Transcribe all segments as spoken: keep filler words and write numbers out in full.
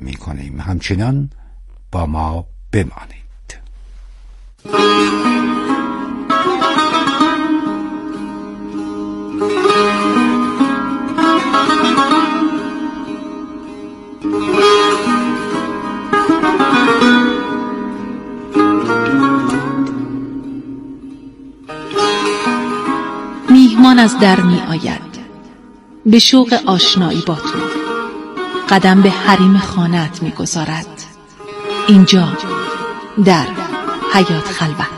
می کنیم. همچنان با ما بمانید. میهمان از در می آید به شوق آشنایی با تو، قدم به حریم خانه‌ات می گذارد. اینجا در حیات خلوت.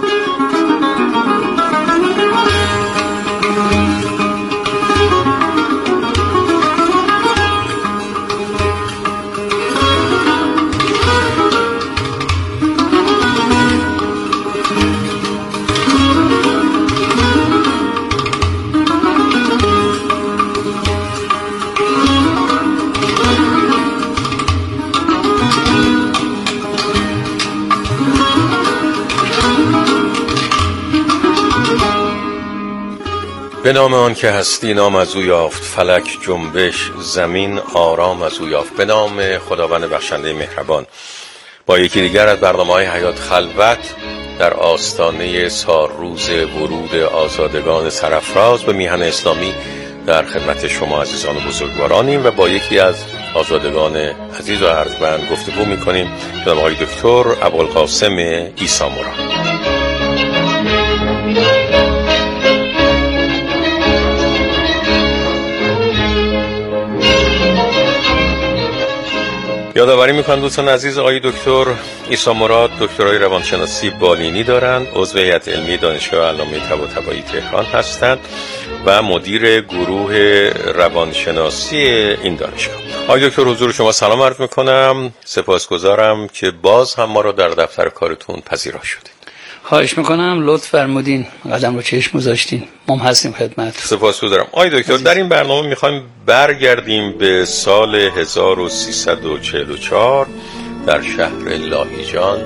به نام آن که هستی نام از او یافت، فلک جنبش زمین آرام از او یافت. به نام خداوند بخشنده مهربان. با یکی دیگر از برنامه‌های حیات خلوت در آستانه سالروز ورود آزادگان سرافراز به میهن اسلامی در خدمت شما عزیزان و بزرگوارانیم و با یکی از آزادگان عزیز و ارجمند گفتگو می‌کنیم. جناب آقای دکتر ابوالقاسم عیسی مراد. یادآوری میکنم دوستان عزیز، آقای دکتر عیسی مراد دکترای روانشناسی بالینی دارند، عضو هیئت علمی دانشگاه علامه طباطبایی تهران هستند و مدیر گروه روانشناسی این دانشگاه. آقای دکتر حضور شما سلام عرض میکنم، سپاسگزارم که باز هم ما رو در دفتر کارتون پذیرا شدید. خواهش میکنم، لطف فرمودین، قدم رو چشم گذاشتین، ما هستیم خدمت. سپاسگزارم. آقای دکتر در این برنامه میخوایم برگردیم به سال هزار و سیصد و چهل و چهار در شهر لاهیجان.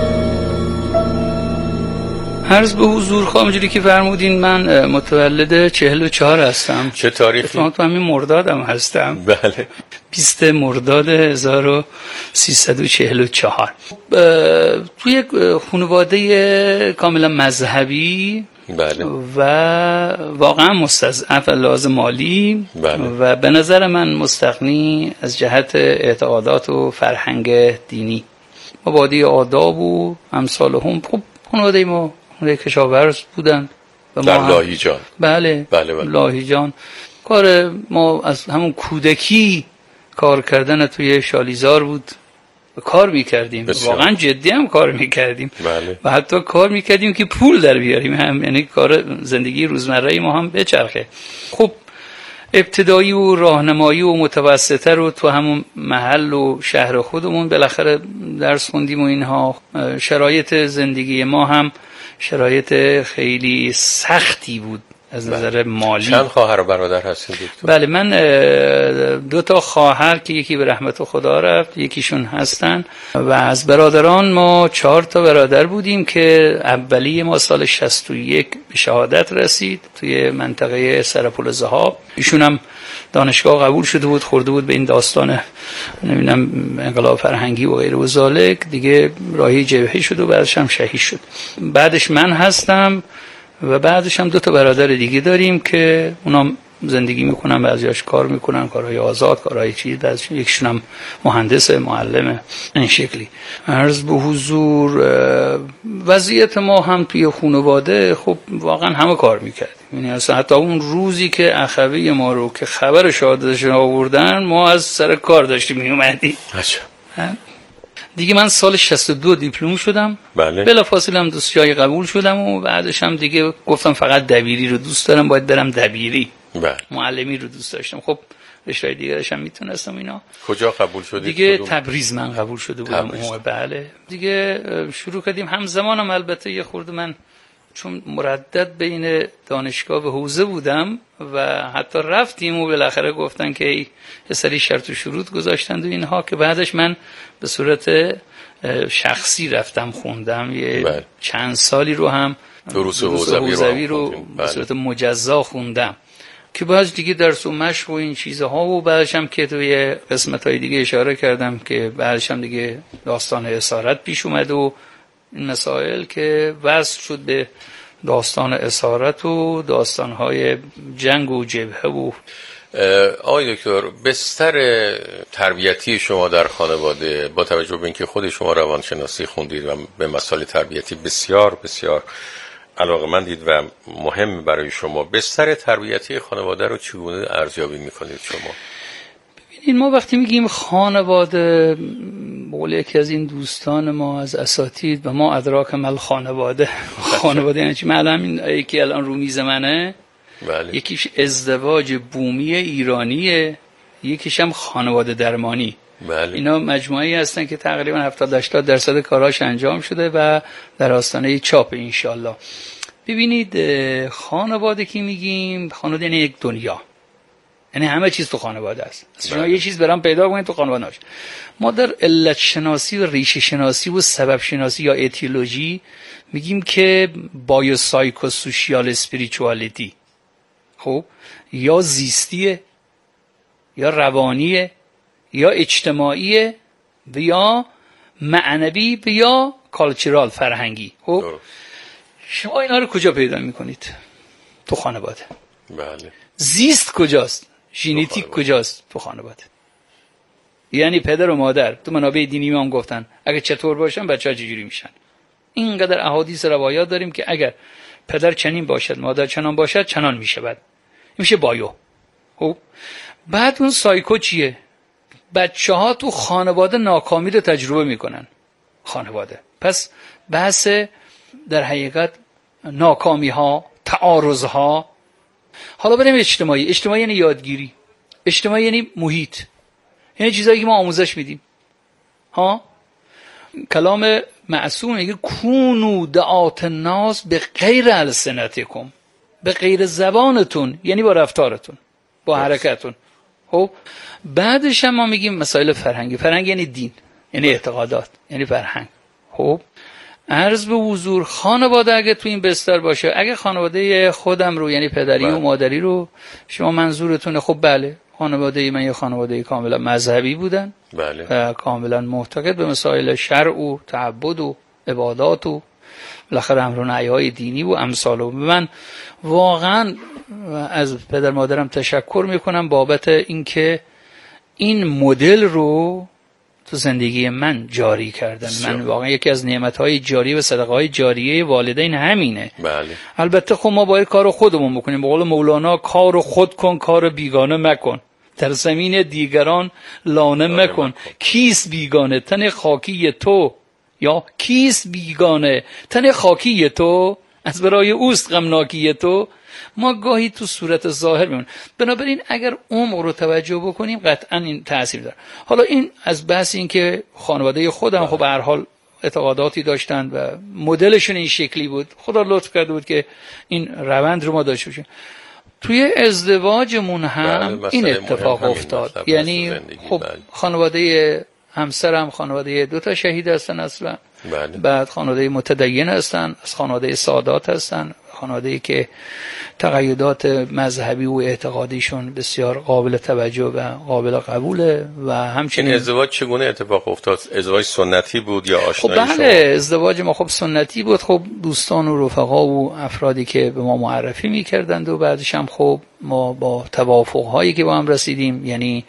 عرض به حضور خواهم اونجوری که فرمودین من متولد چهل و چهار هستم. چه تاریخی؟ من تو همین مردادم هستم. بله. بیست مرداد هزار و سیصد و چهل و چهار. توی یک خانواده کاملا مذهبی بله. و واقعا مستضعف لازم مالی. بله. و به نظر من مستغنی از جهت اعتقادات و فرهنگ دینی. مبادی آداب و امثال هم. خب خانواده ما کشاورز بودن در لاهیجان. بله. بله بله. لاهیجان. کار ما از همون کودکی کار کردن توی شالیزار بود، کار میکردیم، واقعا جدی هم کار میکردیم. بله. و حتی کار میکردیم که پول در بیاریم، هم یعنی کار زندگی روزمره ما هم بچرخه. خب ابتدایی و راهنمایی و متوسطه رو تو همون محل و شهر خودمون بالاخره درس خوندیم و اینها. شرایط زندگی ما هم شرایط خیلی سختی بود از نظر مالی. چند خواهر و برادر هستید دکتر؟ بله، من دو تا خواهر که یکی به رحمت خدا رفت، یکیشون هستن، و از برادران ما چهار تا برادر بودیم که اولی ما سال شصت و یک به شهادت رسید توی منطقه سرپل ذهاب. ایشون هم دانشگاه قبول شده بود، خورده بود به این داستان نمیدونم انقلاب فرهنگی و غیره و ذالک، دیگه راهی جبهه شد و بعدش هم شهید شد. بعدش من هستم و بعدش هم دو تا برادر دیگه داریم که اونا زندگی میکنن، بعضیاش کار میکنن، کارهای آزاد، کارهای چیز، بعضیش یکیشون هم مهندس، معلمه، این شکلی. عرض به حضور وضعیت ما هم توی خانواده خب واقعا همه کار میکردیم، یعنی اصلا حتی اون روزی که اخوی ما رو که خبر شهادتش آوردن ما از سر کار داشتیم میومدیم. دیگه من سال شصت و دو دیپلم شدم. بله. بلافاصله هم دانشگاه قبول شدم و بعدش هم دیگه گفتم فقط دبیری رو دوست دارم، باید برم دبیری. بله. معلمی رو دوست داشتم. خب رشته دیگرش هم میتونستم اینا. کجا قبول شدید؟ دیگه کدوم؟ تبریز من قبول شده بودم. بله. دیگه شروع کردیم همزمانم، البته یه خورده من چون مردد بین دانشگاه و حوزه بودم و حتی رفتیم و بالاخره گفتن که یه سری شرط و شروط گذاشتند و اینها، که بعدش من به صورت شخصی رفتم خوندم یه بله. چند سالی رو هم دروس حوزوی رو, رو به صورت مجزا خوندم که بعض دیگه درس و مشق و این چیزها و بعدش هم که توی قسمت‌های دیگه اشاره کردم که بعدش هم دیگه داستان اسارت پیش اومد و این مسائل که وصل شد به داستان اسارت و داستان‌های جنگ و جبهه و آقای دکتر، بستر تربیتی شما در خانواده با توجه به اینکه خود شما روانشناسی خوندید و به مسائل تربیتی بسیار بسیار علاقه‌مندید و مهم برای شما، بستر تربیتی خانواده رو چگونه ارزیابی می‌کنید شما؟ ببینید، ما وقتی میگیم خانواده، بقول یکی از این دوستان ما از اساتید و ما ادراک مل خانواده خانواده یعنی چی؟ من همین یکی الان رو میز منه، بله. یکیش ازدواج بومی ایرانیه، یکیش هم خانواده درمانی. بله. اینا مجموعه‌ای هستن که تقریبا هفتاد هشتاد درصد کاراش انجام شده و در آستانه چاپ انشالله. ببینید، خانواده که میگیم، خانواده یعنی یک دنیا، یعنی همه چیز تو خانواده است. شما بله. یه چیز برام پیدا کنید تو خانواده هاش. ما در علت شناسی و ریشه شناسی و سبب شناسی یا اتیولوژی میگیم که بایوسایکوسوشیال اسپریچوالیتی، خب یا زیستیه یا روانیه یا اجتماعیه و یا معنوی و یا کالچرال فرهنگی. خب شما اینا رو کجا پیدا میکنید؟ تو خانواده. بله. زیست کجاست؟ ژنتیک کجاست؟ تو خانواده. یعنی پدر و مادر تو منابع دینی ما هم گفتن اگه چطور باشن بچه‌ها چجوری میشن. اینقدر احادیث روایات داریم که اگر پدر چنین باشد مادر چنان باشد چنان میشه، بعد میشه بایو. خب بعد اون سایکو چیه؟ بچه‌ها تو خانواده ناکامی رو تجربه میکنن. خانواده پس بحث در حقیقت ناکامی ها، تعارض ها. حالا بریم اجتماعی. اجتماعی یعنی یادگیری، اجتماعی یعنی محیط، یعنی چیزایی که ما آموزش میدیم. ها کلام معصوم میگه کونو دعات الناس به غیر السنتکم، به غیر زبانتون، یعنی با رفتارتون، با حرکتتون. خب بعدش هم ما میگیم مسائل فرهنگی. فرهنگ یعنی دین، یعنی اعتقادات، یعنی فرهنگ. خب عرض به حضور خانواده اگه تو این بستر باشه، اگه خانواده خودم رو یعنی پدری بله. و مادری رو شما منظورتونه، خب بله خانواده من یه خانواده کاملا مذهبی بودن، بله. و کاملا معتقد به مسائل شرع و تعبد و عبادات و بالاخره امر و نهی‌های دینی و امثال. و من واقعا از پدر مادرم تشکر میکنم بابت اینکه این مدل رو تو زندگی من جاری کردن. من واقعا یکی از نعمت‌های جاری و صدقه‌های جاریه والدین همینه. بله. البته خب ما باید کار خودمون بکنیم. به قول مولانا کار خود کن کار بیگانه مکن، در زمین دیگران لانه مکن. کیست بیگانه تن خاکی تو، یا کیست بیگانه تن خاکی تو، از برای اوست غمناکی تو. ما گاهی تو صورت ظاهر میمون. بنابراین اگر عمق رو توجه بکنیم قطعا این تأثیر داره. حالا این از بحث این که خانواده خودم خب به هر حال اعتقاداتی داشتن و مدلشون این شکلی بود، خدا لطف کرده بود که این روند رو ما داشته باشیم. توی ازدواجمون هم این اتفاق افتاد. یعنی خب خانواده همسرم خانواده دو تا شهید هستن اصلا. بله. بعد خانواده متدین هستن، از خانواده سادات هستن، خانواده‌ای که تقیدات مذهبی و اعتقادیشون بسیار قابل توجه و قابل قبوله. و همچنین این ازدواج چگونه اتفاق افتاد؟ ازدواج سنتی بود یا آشنایی خب شما؟ بله ازدواج ما خب سنتی بود. خب دوستان و رفقا و افرادی که به ما معرفی می‌کردند و بعدش هم خب ما با توافق‌هایی که با هم رسیدیم، یعنی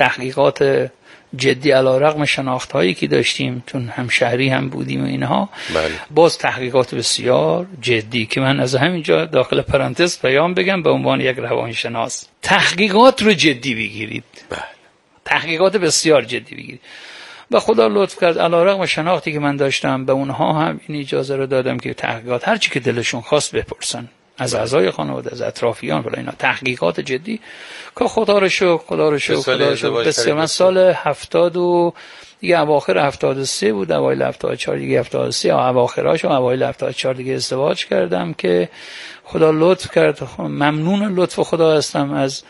تحقیقات جدی علی رغم شناخت‌هایی که داشتیم چون همشهری هم بودیم و اینها، بله. باز تحقیقات بسیار جدی که من از همینجا داخل پرانتز پیام بگم به عنوان یک روانشناس، تحقیقات رو جدی بگیرید. بله. تحقیقات بسیار جدی بگیرید. و خدا لطف کرد علی رغم شناختی که من داشتم به اونها هم این اجازه رو دادم که تحقیقات هر چی که دلشون خواست بپرسن از اعضای خانواده، از اطرافیان، ولی اینا تحقیقات جدی که خدا رو شکر خدا رو شکر خدا رو شکر بسیار. من سال هفتاد و دیگه اواخر هفتاد و سه بود، اوایل هفتاد و چهار دیگه هفتاد و سه اواخرش و اوایل هفتاد و چهار دیگه ازدواج کردم که خدا لطف کرد. ممنون لطف خدا هستم از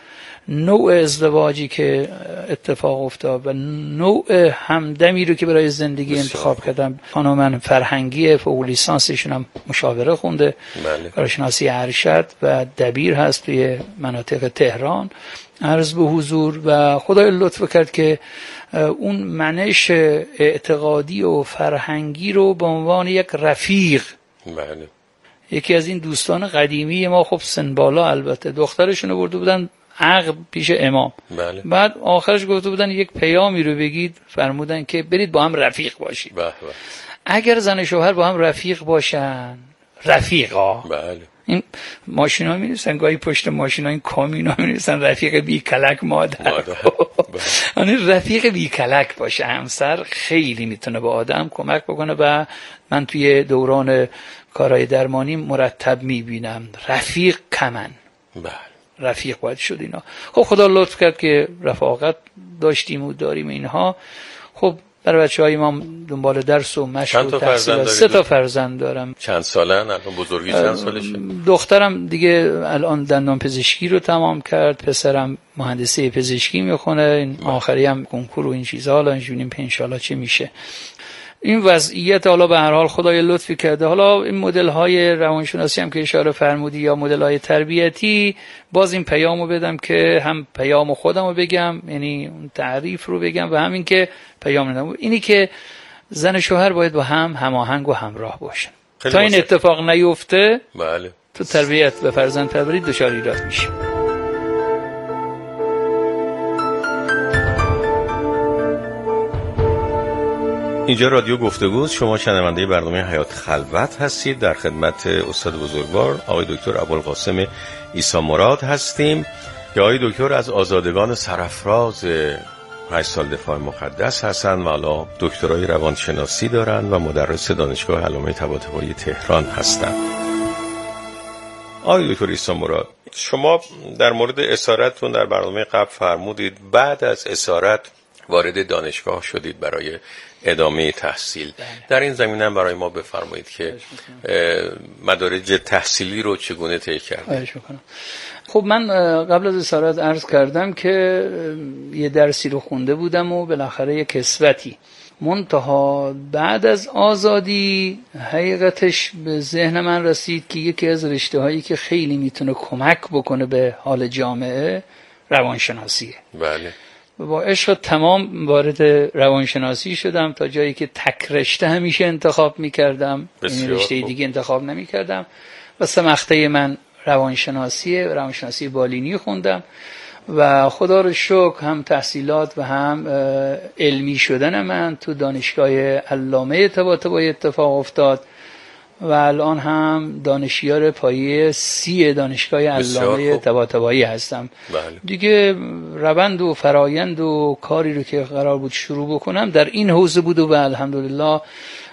نوع ازدواجی که اتفاق افتاد و نوع همدمی رو که برای زندگی انتخاب کردم. خانم من فرهنگی، فوق لیسانسشون هم مشاوره خونده، کارشناسی ارشد و دبیر هست توی مناطق تهران. عرض به حضور و خدای لطف کرد که اون منش اعتقادی و فرهنگی رو به عنوان یک رفیق، بله، یکی از این دوستان قدیمی ما، خب سن بالا البته، دخترشون رو برده بودن عقد پیش امام. بله. بعد آخرش گفته بودن یک پیامی رو بگید، فرمودن که برید با هم رفیق باشید. بله. اگر زن و شوهر با هم رفیق باشن، رفیقا، بله، این ماشینا می نویسن گاهی پشت ماشینا این کامینا می نویسن رفیق بی کلک مادر. یعنی رفیق بی کلک باشه همسر، خیلی میتونه به آدم کمک بکنه و من توی دوران کارهای درمانی مرتب میبینم رفیق کمن. بله، رفیق باید شد اینا. خب خدا لطف کرد که رفاقت داشتیم و داریم اینها. خب برای بچه‌های ما دنبال درس و مشق و تحصیل. سه تا فرزند دارم. چند سالن الان؟ بزرگی چند سالشه؟ دخترم دیگه الان دندان پزشکی رو تمام کرد، پسرم مهندسی پزشکی میخونه، این آخری هم کنکور و این چیزا، حالا انشونیم ان شاءالله چه میشه. این وضعیت حالا به هر حال خدای لطفی کرده. حالا این مدل های روانشناسی هم که اشاره فرمودی یا مدل های تربیتی، باز این پیامو بدم که هم پیام خودمو بگم، یعنی اون تعریف رو بگم، و همین که پیام ندم، اینی که زن و شوهر باید با هم هماهنگ و همراه باشن. تا این اتفاق نیفته، بله، تو تربیت و فرزند پروری دچار ایراد میشه. اینجا رادیو گفتگوست. شما شنونده برنامه حیات خلوت هستید. در خدمت استاد بزرگوار آقای دکتر ابوالقاسم عیسی مراد هستیم که آقای دکتر از آزادگان سرافراز هشت سال دفاع مقدس هستن و حالا دکترای روانشناسی دارن و مدرس دانشگاه علامه طباطبایی تهران هستن. آقای دکتر عیسی مراد، شما در مورد اسارتتون در برنامه قبل فرمودید بعد از اسارت وارد دانشگاه شدید برای ادامه تحصیل. در این زمینه هم برای ما بفرمایید که مدارج تحصیلی رو چگونه طی کردید؟ خب من قبل از اسارت عرض کردم که یه درسی رو خونده بودم و بالاخره یه کسوتی، منتها بعد از آزادی حقیقتش به ذهن من رسید که یکی از رشته هایی که خیلی میتونه کمک بکنه به حال جامعه روانشناسیه. بله. با عشق تمام وارد روانشناسی شدم، تا جایی که تک رشته همیشه انتخاب میکردم، این رشته دیگه انتخاب نمیکردم و سه مقطع من روانشناسیه، روانشناسی بالینی خوندم و خدا رو شکر هم تحصیلات و هم علمی شدن من تو دانشگاه علامه طباطبایی اتفاق افتاد و الان هم دانشیار پایه سی دانشگاه علامه طباطبایی هستم. بله. دیگه روند و فرایند و کاری رو که قرار بود شروع بکنم در این حوزه بود و الحمدلله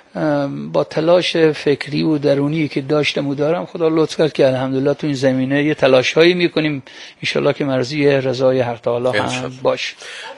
با تلاش فکری و درونی که داشتم و دارم خدا لطف کرد که الحمدلله تو این زمینه یه تلاش هایی میکنیم، انشالله که مرضی رضای حق تعالی هم باشه.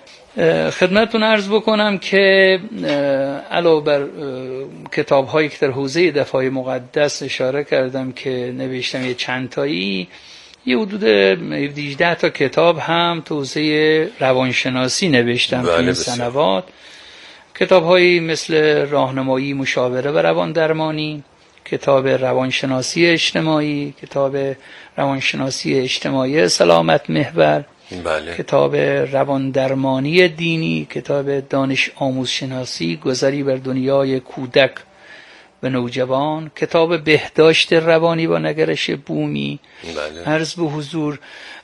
خدمتتون عرض بکنم که علاوه بر کتاب هایی که در حوزه دفاع مقدس اشاره کردم که نوشتم یه چند تایی، یه حدود هفده تا کتاب هم تو حوزه روانشناسی نوشتم تو این سنوات. کتاب هایی مثل راهنمایی مشاوره و روان درمانی، کتاب روانشناسی اجتماعی، کتاب روانشناسی اجتماعی سلامت محور، بله. کتاب روان درمانی دینی، کتاب دانش آموز شناسی گذری بر دنیای کودک و نوجوان، کتاب بهداشت روانی با نگرش بومی، بله. عرض به حضور،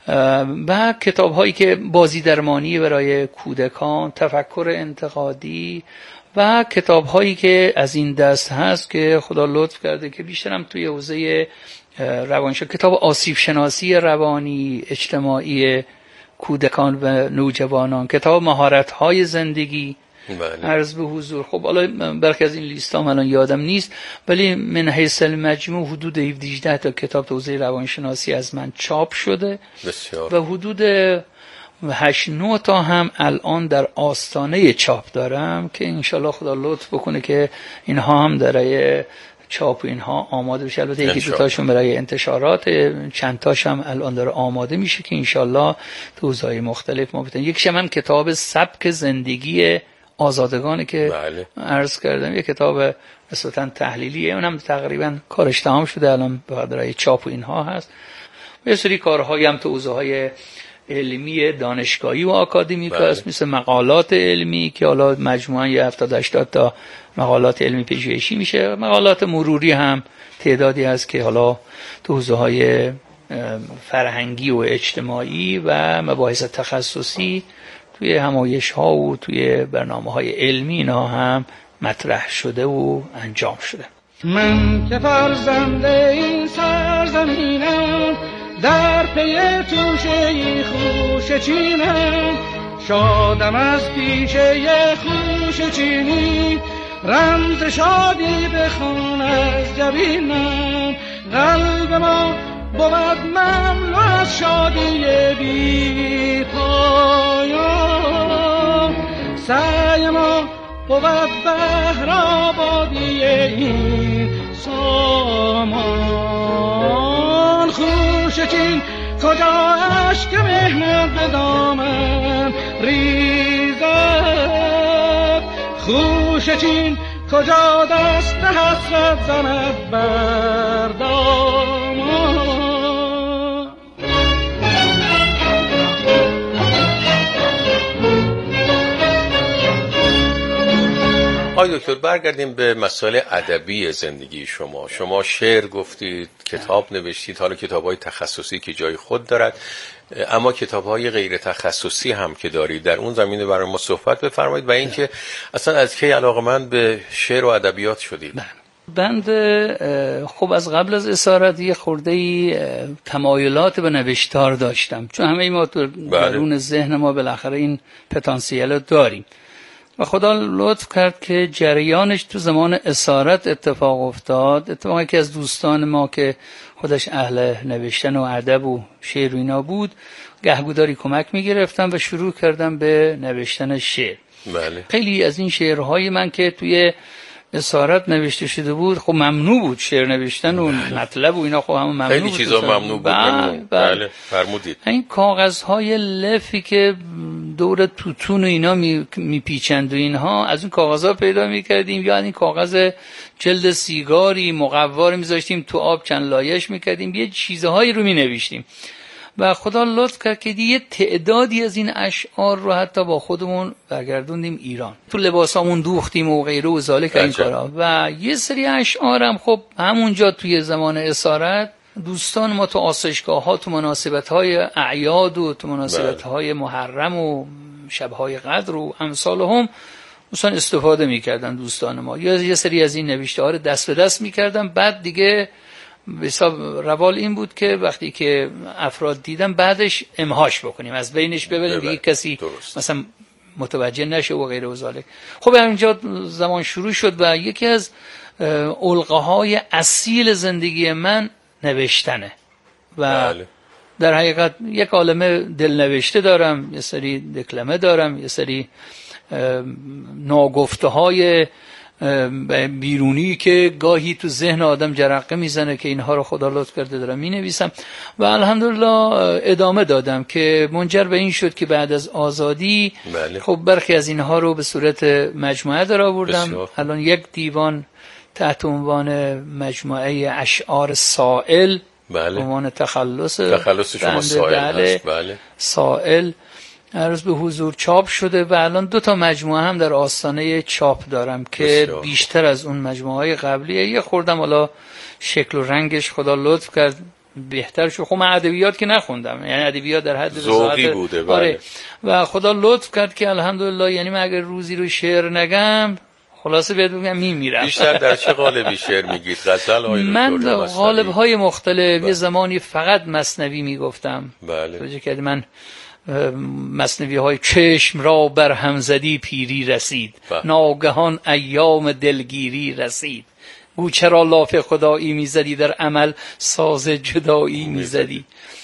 و کتاب هایی که بازی درمانی برای کودکان، تفکر انتقادی و کتاب هایی که از این دست هست که خدا لطف کرده که بیشترم توی حوزه روانشناسی، کتاب آسیب شناسی روانی اجتماعی کودکان و نوجوانان، کتاب مهارت های زندگی، بله. عرض به حضور. خب حالا برخی از این لیستام الان یادم نیست، ولی من حیث المجموع حدود هفده تا کتاب حوزه روانشناسی از من چاپ شده. بسیار. و حدود هشت نه تا هم الان در آستانه چاپ دارم که انشالله خدا لطف بکنه که اینها هم در چاپ و اینها آماده بشه. البته یکی دو تاشون برای انتشارات، چند تاش هم الان داره آماده میشه که انشالله تو حوزه‌های مختلف ما بتونیم. یکیش هم کتاب سبک زندگی آزادگانه که بله. عرض کردم، یک کتاب نسبتاً تحلیلیه، اونم تقریبا کارش تمام شده، الان برای چاپ و اینها هست. یه سری کارهایی هم تو حوزه‌های علمی دانشگاهی و آکادمیک هست، مثل مقالات علمی که حالا مجموعاً یه هفتاد هشتاد تا مقالات علمی پژوهشی میشه. مقالات مروری هم تعدادی هست که حالا تو حوزه‌های فرهنگی و اجتماعی و مباحث تخصصی توی همایش‌ها و توی برنامه‌های علمی اینا هم مطرح شده و انجام شده. من که فرزند این سرزمینم، در پی توشه خوش چینم، شادم از پیشه خوش چینی، رمز شادی بخوان از جبینم. قلب ما بود مملو از شادی بی پایان، سعی ما بود بهر آبادی این سامان. خوش چین کجا اشک مهنت به دامن ریزد، خوش چین کجا دست حسرت زند بر دامان. آقای دکتر برگردیم به مسائل ادبی زندگی شما. شما شعر گفتید، کتاب نوشتید، حالا کتاب‌های تخصصی که جای خود دارد، اما کتاب‌های غیر تخصصی هم که دارید، در اون زمینه برای ما صحبت بفرمایید و اینکه اصلا از کی علاقه‌مند به شعر و ادبیات شدید؟ بند خب از قبل از اسارت یه خورده‌ای تمایلات به نوشتار داشتم، چون همه ما تو درون ذهن ما بالاخره این پتانسیل رو داریم و خدا لطف کرد که جریانش تو زمان اسارت اتفاق افتاد. اتفاقی که از دوستان ما که خودش اهل نوشتن و ادب و شعر و اینا بود، گهگوداری کمک میگرفتم و شروع کردم به نوشتن شعر. بله. خیلی از این شعرهای من که توی اسارت نوشته شده بود خب ممنوع بود، شعر نوشتن و مطلب و اینا خب همون ممنوع خیلی بود. خیلی چیزا ممنوع بود. بله, بله. فرمودید. این کاغذهای لفی که دور توتون و اینا میپیچند و اینها، از اون کاغذها پیدا میکردیم، یا این کاغذ جلد سیگاری مقوار میذاشتیم تو آب چند لایش میکردیم، یه چیزهایی رو مینوشتیم و خدا لطف کرد که یه تعدادی از این اشعار رو حتی با خودمون برگردوندیم ایران، تو لباسامون دوختیم و غیره و ذالک این کارا. و یه سری اشعارم خب همونجا توی زمان اسارت دوستان ما تو آسایشگاه‌ها، تو مناسبت‌های اعیاد و تو مناسبت‌های محرم و شب‌های قدر و امثال هم مثلا استفاده می‌کردن دوستان ما، یا یه سری از این نوشته‌ها رو دست به دست می‌کردن. بعد دیگه به حساب روال این بود که وقتی که افراد دیدن بعدش امهاش بکنیم، از بینش ببریم دیگه کسی درست مثلا متوجه نشه و غیره و ذالک. خب همینجا زمان شروع شد و یکی از علقه‌های اصیل زندگی من نوشتنه و بله. در حقیقت یک عالمه دلنوشته دارم، یه سری دکلمه دارم، یه سری ناگفته های بیرونی که گاهی تو ذهن آدم جرقه میزنه که اینها رو خدا لطف کرده دارم می نویسم و الحمدلله ادامه دادم که منجر به این شد که بعد از آزادی بله. خب برخی از اینها رو به صورت مجموعه در آوردم. الان یک دیوان تحت عنوان مجموعه اشعار سائل، بله. عنوان تخلص تخلص شما سائل بله. هست. بله. سائل عرض به حضور چاپ شده و الان دو تا مجموعه هم در آستانه چاپ دارم که بسیار. بیشتر از اون مجموعه قبلیه. یه خوردم حالا شکل و رنگش خدا لطف کرد بهتر شد. خب من ادبیات که نخوندم، یعنی ادبیات در حد ذوقی بوده بله. آره. و خدا لطف کرد که الحمدلله، یعنی من اگر روزی رو شعر نگم خلاصه بهت بگم میمیرم. بیشتر در چه قالبی شعر میگید؟ غزل های من قالب های مختلف. بله. یه زمانی فقط مثنوی میگفتم. بله. توجه کردی من مثنوی های چشم را بر هم زدی پیری رسید، بله. ناگهان ایام دلگیری رسید، گو چرا لاف خدایی میزدی در عمل ساز جدایی میزدی.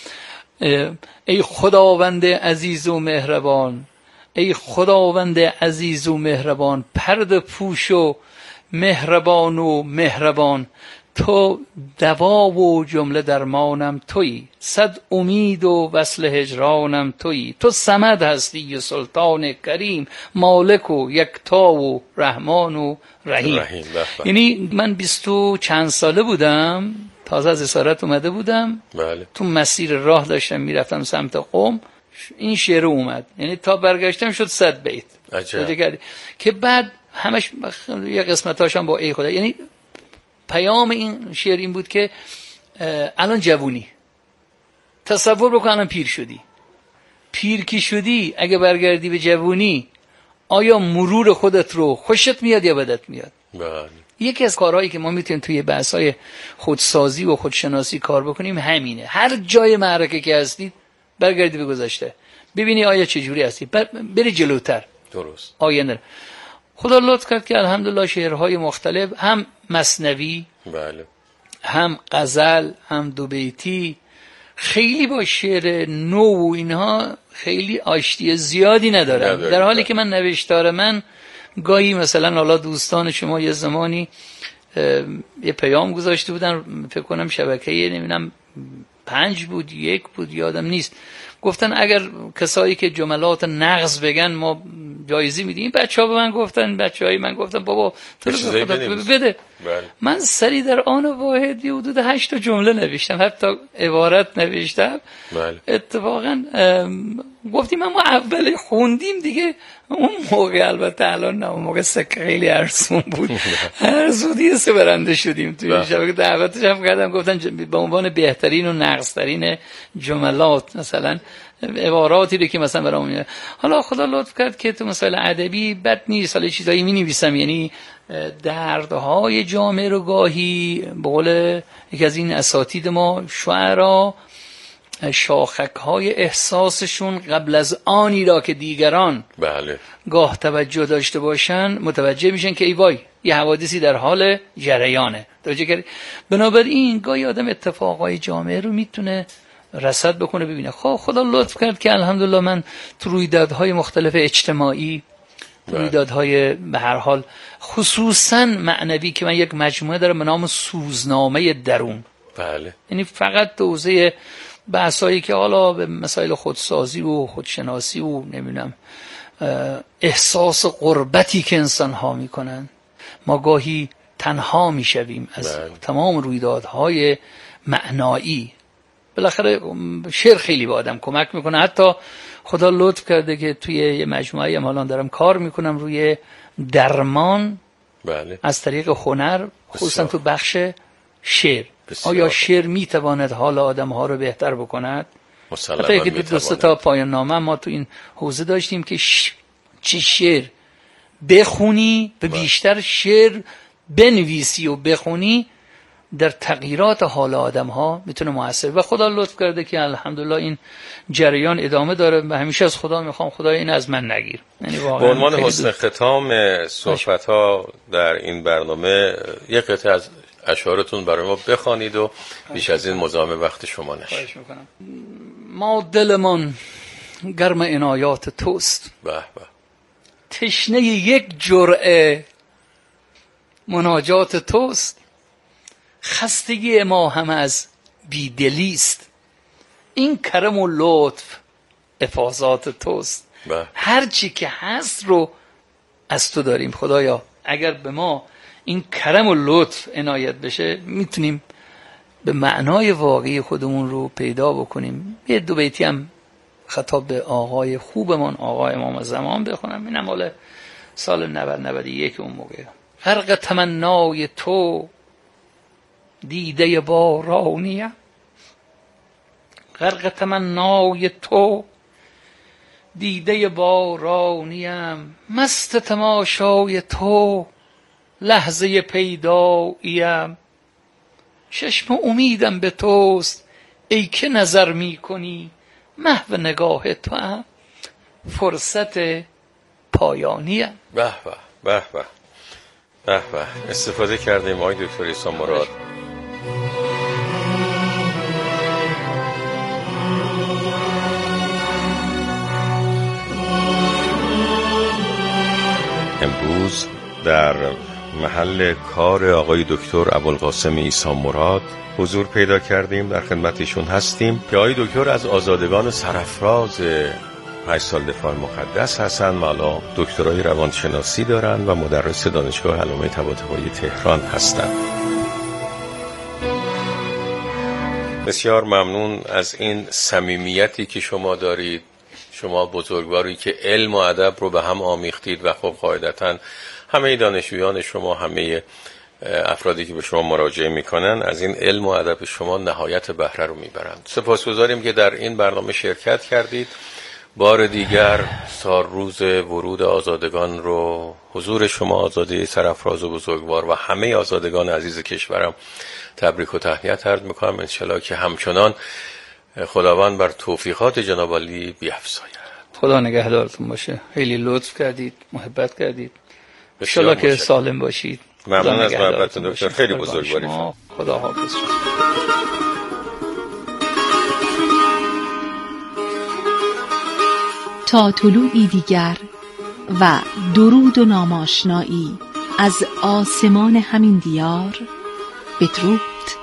ای خداوند عزیز و مهربان، ای خداوند عزیز و مهربان، پرده پوش و مهربان و مهربان، تو دوا و جمله درمانم تویی، صد امید و وصل هجرانم تویی، تو صمد هستی و سلطان کریم، مالک و یکتا و رحمان و رحیم, رحیم یعنی من بیست و چند ساله بودم، تازه از اسارت اومده بودم. بله. تو مسیر راه داشتم میرفتم سمت قم، این شعر اومد، یعنی تا برگشتم شد صد بیت. عجب. که بعد همش یه قسمتاشم با ای خدا، یعنی پیام این شعر این بود که الان جوونی، تصور بکن الان پیر شدی، پیر کی شدی، اگه برگردی به جوونی آیا مرور خودت رو خوشت میاد یا بدت میاد؟ بله. یکی از کارهایی که ما میتونیم توی بحث‌های خودسازی و خودشناسی کار بکنیم همینه. هر جای معرکه که هستید برگردی به گذشته، ببینی آیا چه جوری هستی، بری جلوتر. درست. آینده. خدا لطف کرد که الحمدلله شعرهای مختلف، هم مثنوی، بله، هم غزل، هم دو بیتی، خیلی با شعر نو و اینها خیلی آشتی زیادی ندارم. نداره. در حالی که من نوشتار من گاهی مثلا حالا دوستان شما یه زمانی یه پیام گذاشته بودن، فکر کنم شبکه نمیدونم پنج بود یک بود یادم نیست، گفتن اگر کسایی که جملات نغز بگن ما جایزه میدیم. بچه‌ها به من گفتن، بچه‌های من گفتن بابا تو رو خدا بده. بله. من سری در آن واحد یه حدود هشت تا جمله نوشتم، حتی عبارت نوشتم. بله. اتفاقا گفتیم اما اول خوندیم دیگه، اون موقع البته الان نه، اون موقع سکه خیلی ارزون بود، ارزودی سه برنده شدیم توی شبکه. دعوتش هم کردم، گفتن به عنوان بهترین و نغزترین جملات مثلا عباراتی رو که مثلا برام میاد. حالا خدا لطف کرد که تو مسائل ادبی بد نیست، حالا چیزایی می‌نویسم، یعنی دردهای جامعه رو گاهی به قول یکی از این اساتید ما شعرا، شاخک‌های احساسشون قبل از آنی را که دیگران بله گاه توجه داشته باشن متوجه میشن که ای وای یه حوادثی در حال جریانه. توجه کردی؟ بنابراین گاهی آدم اتفاقای جامعه رو میتونه رصد بکنه ببینه. خب خدا لطف کرد که الحمدلله من تو رویدادهای مختلف اجتماعی، رویدادهای به هر حال خصوصا معنوی، که من یک مجموعه دارم به نام سوزنامه درون، بله، یعنی فقط توزیع بحثایی که حالا به مسائل خودسازی و خودشناسی و نمیدونم احساس غربتی که انسان ها میکنن، ما گاهی تنها میشویم از بله. تمام رویدادهای معنایی. بالاخره شعر خیلی به آدم کمک میکنه. حتی خدا لطف کرده که توی یه مجموعه هم حالا دارم کار میکنم روی درمان بله. از طریق هنر، خصوصا تو بخش شعر. بسیار. آیا شعر میتواند حال آدم ها رو بهتر بکند؟ حتی که دو سه تا پایان نامه ما تو این حوزه داشتیم که ش... چه شعر بخونی و بیشتر شعر بنویسی و بخونی در تغییرات حال آدم ها میتونه موثر. و خدا لطف کرده که الحمدلله این جریان ادامه داره و همیشه از خدا میخوام خدای این از من نگیر. یعنی به عنوان حسن ختام صحبت ها در این برنامه یک قطعه از اشعارتون برای ما بخوانید و بیش از این مزاحم وقت شما نشه. خواهش میکنم. ما دلمان گرم عنایات توست، به به، تشنه یک جرعه مناجات توست، خستگی ما هم از بیدلیست، این کرم و لطف افاضات توست. به. هر چی که هست رو از تو داریم خدایا. اگر به ما این کرم و لطف عنایت بشه میتونیم به معنای واقعی خودمون رو پیدا بکنیم. یه دو بیتی هم خطاب به آقای خوبمان آقای امام زمان بخونم. اینم مال سال نود نود و یک اون موقع. غرق تمنای تو دیده بارانیم، غرق تمنای تو دیده بارانیم، مست تماشای تو لحظه پیداییم، چشم امیدم به توست ای که نظر می کنی، محو نگاه تو هم فرصت پایانیم. به به به به به به. استفاده کردیم آقای دکتر عیسی مراد. امروز در محل کار آقای دکتر ابوالقاسم عیسی مراد حضور پیدا کردیم. در خدمتشون هستیم که آقای دکتر از آزادگان سرافراز هشت سال دفاع مقدس هستن، حالا دکترای روانشناسی دارن و مدرس دانشگاه علامه طباطبایی تهران هستن. بسیار ممنون از این صمیمیتی که شما دارید، شما بزرگواری که علم و ادب رو به هم آمیختید و خب قاعدتاً همه دانشجویان شما، همه افرادی که به شما مراجعه میکنن از این علم و ادب شما نهایت بهره رو میبرند. سپاسگزاریم که در این برنامه شرکت کردید. بار دیگر سال روز ورود آزادگان رو حضور شما آزاده سرافراز و بزرگوار و همه آزادگان عزیز کشورم تبریک و تهنیت عرض میکنم. انشالله که همچنان خداوند بر توفیقات جناب عالی بیفزاید. خدا نگهدارتون باشه. خیلی لطف کردید، محبت کردید. انشالله که سالم باشید. ممنون از محبتتون دکتر، خیلی بزرگواری. خدا حافظ. تا طلوعی دیگر و درود و ناماشنایی از آسمان همین دیار، بدرود.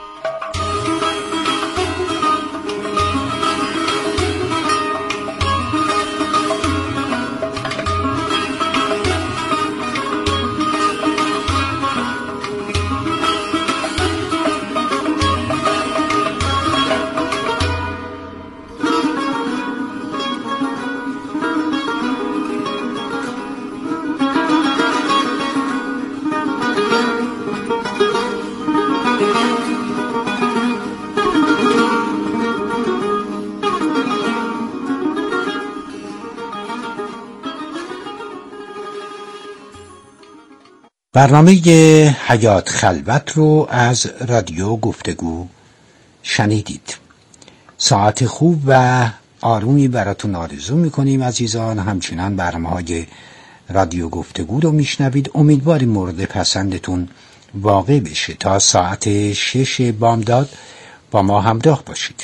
برنامه حیات خلوت رو از رادیو گفتگو شنیدید. ساعت خوب و آرومی براتون آرزو میکنیم عزیزان. همچنان برنامه‌های رادیو گفتگو رو میشنوید. امیدواریم مورد پسندتون واقع بشه. تا ساعت شش بامداد با ما همراه باشید.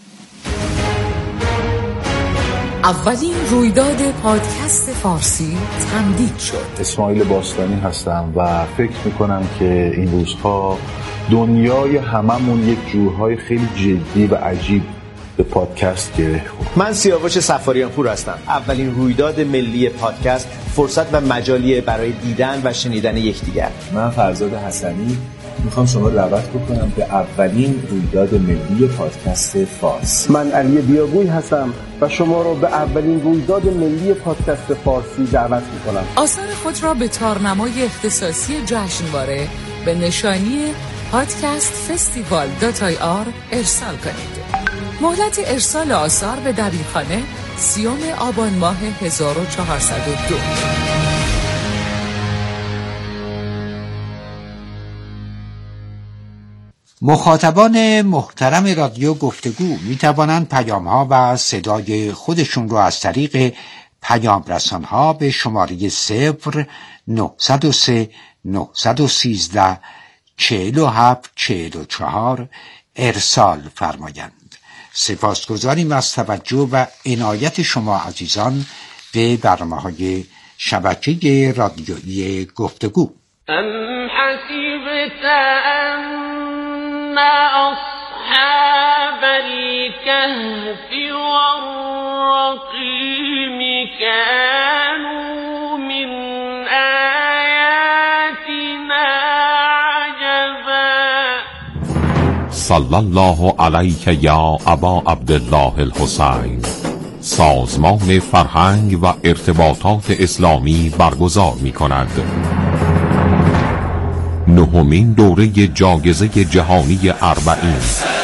اولین رویداد پادکست فارسی تمدید شد. اسماعیل باستانی هستم و فکر میکنم که این روزها دنیای هممون یک جورهای خیلی جدی و عجیب به پادکست گره خورد. من سیاوش سفاریان پور هستم. اولین رویداد ملی پادکست فرصت و مجالیه برای دیدن و شنیدن یکدیگر. من فرزاد حسنی میخوام شما دعوت بکنم به اولین رویداد ملی پادکست فارسی. من علی بیابوی هستم و شما رو به اولین رویداد ملی پادکست فارسی دعوت میکنم. آثار خود را به تارنمای اختصاصی جشنواره به نشانی پادکست فستیوال دات آی آر ارسال کنید. مهلت ارسال آثار به دبیرخانه سیوم آبان ماه هزار و چهارصد و دو. مخاطبان محترم رادیو گفتگو می توانند پیام ها و صدای خودشون رو از طریق پیام رسان ها به شماره صفر نهصد و سه نهصد و سیزده چهل و هفت چهل و چهار ارسال فرمایند. سپاسگزاریم از توجه و عنایت شما عزیزان به برنامه‌های شبکه رادیویی گفتگو. ام حسبت ان اصحاب الكهف والرقیم كانوا من آیاتنا عجبا. صلی الله علیک یا ابا عبدالله الحسین. سازمان فرهنگ و ارتباطات اسلامی برگزار می کند نهمین دوره جایزه جهانی اربعین.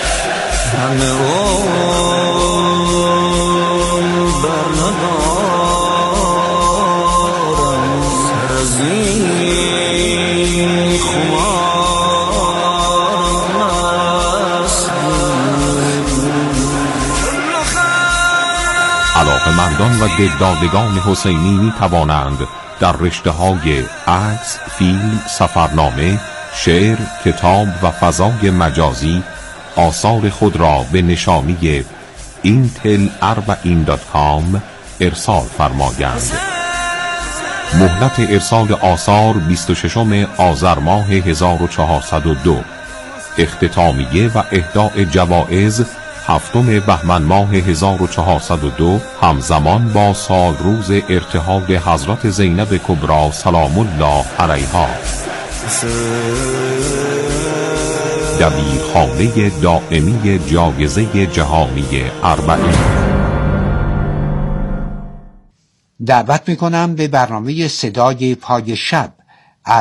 علاقه‌مندان و دلدادگان حسینی می توانند در رشته‌های عکس، فیلم، سفرنامه، شعر، کتاب و فضای مجازی آثار خود را به نشانی اینتل اربعین دات کام ارسال فرمایند. مهلت ارسال آثار بیست و ششم آذر ماه هزار و چهارصد و دو. اختتامیه و اهداء جوائز هفتم بهمن ماه هزار و چهارصد و دو، همزمان با سال روز ارتحال حضرت زینب کبری سلام الله علیها. دبیرخانه دائمی جایزه جهانی اربعین. دعوت میکنم به برنامه صدای پای شب